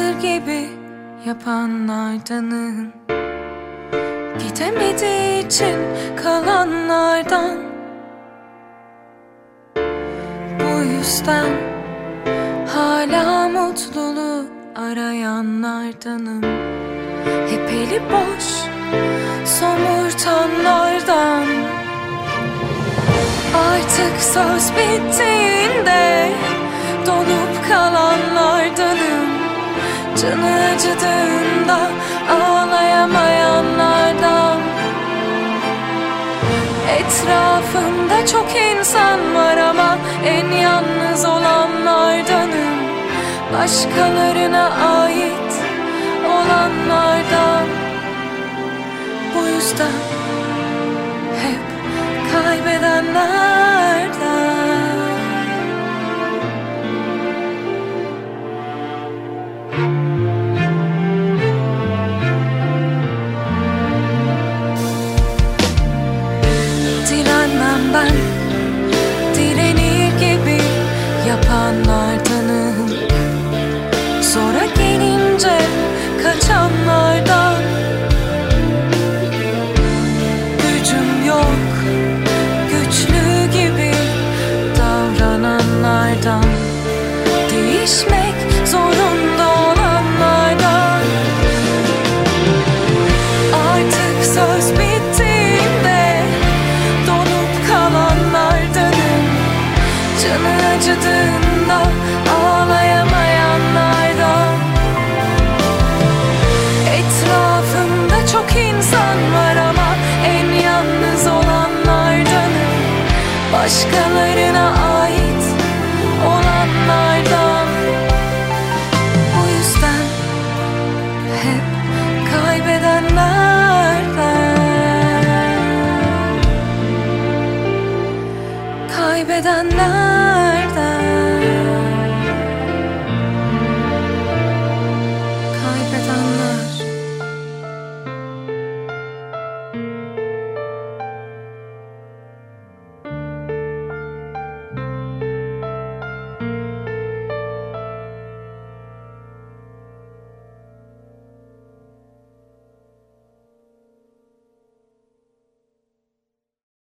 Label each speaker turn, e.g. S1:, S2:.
S1: direnir gibi yapanlardanım. Gidemediği için kalanlardan. Bu yüzden hala mutluluğu arayanlardanım. Hep eli boş somurtanlardan. Artık söz bittiğinde donup kalanlardanım. Canı acıdığında ağlayamayanlardan. Etrafımda çok insan var ama en yalnız olanlardanım. Başkalarına ait olanlardan. Bu yüzden hep kaybedenlerden. Direnmem ben, direnir gibi yapanlardanım. Sonra